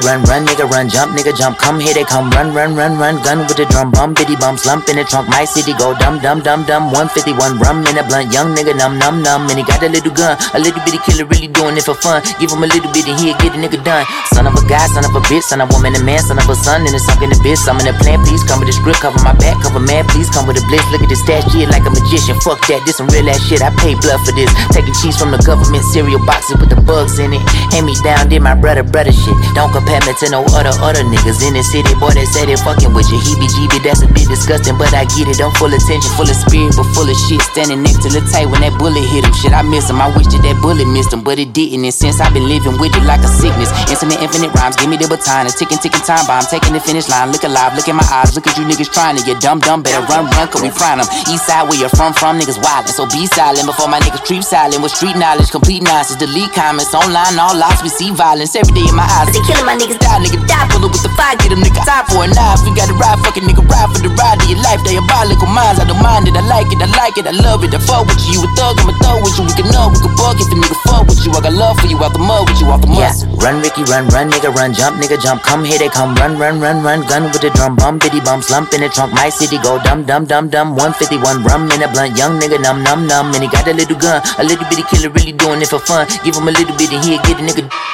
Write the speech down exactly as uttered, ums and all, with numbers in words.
run, run, nigga run, jump, nigga jump, come here they come, run, run, run, run, gun with the drum, bum, bitty bum, slump in the trunk, my city go dum, dum, dum, dum, one fifty-one rum in a blunt, young nigga numb, numb, numb, and he got a little gun, a little bitty killer really doing it for fun, give him a little bit and he'll get a nigga done, son of a guy, son of a bitch, son of a woman, a man, son of a son, and it's sunk in the bitch, I'm in the plan, please come with the script, cover my back, cover man, please come with the blitz, look at this stash shit like a magician, fuck that, this some real ass shit, I pay blood for this, taking cheese from the government, cereal boxes with the bugs in it, hand me down, did my brother, brother shit, don't compare me to no other, other niggas in the city, boy, they say they fucking with you, heebie-jeebie, that's a bit disgusting, but I get it, I'm full attention, full of spirit, but full of shit, standing next to the tight when that bullet hit him, shit, I miss him, I wish that that bullet missed him, but it didn't, and since I've been living with it like a sickness, infinite, infinite rhymes, give me the baton, a ticking, ticking time bomb, taking the finish line, look alive, look in my eyes, look at you niggas trying to get dumb, dumb, better run, run, cause we frying them, east side where you're from, from niggas wildin', so be silent before my niggas treat silent, with street knowledge, complete nonsense, delete comments, online, all lost, we see violence, every day in my eyes, they killing my niggas, die, nigga, die, pull up with the fire, get them nigga, time for a knife, we gotta ride, fucking nigga, ride for the ride of your life, diabolical minds, I don't mind it, I like it, I like it, I love it, I fuck with you, you a thug, I'm a thug with you, we can know, we can bug if a nigga fuck with you, I got love for you, out the mud with you, off the mud. Yeah, run Ricky, run, run, nigga, run, jump, nigga, jump, come here they come, run, run, run, run, gun with the drum, bum, bitty bum, slump in the trunk, my city go dumb, dumb, dumb, dumb, one fifty-one rum in a blunt, young nigga numb, numb, numb, and he got a little gun, a little bitty killer really doing it for fun, give him a little bit and he'll get a nigga.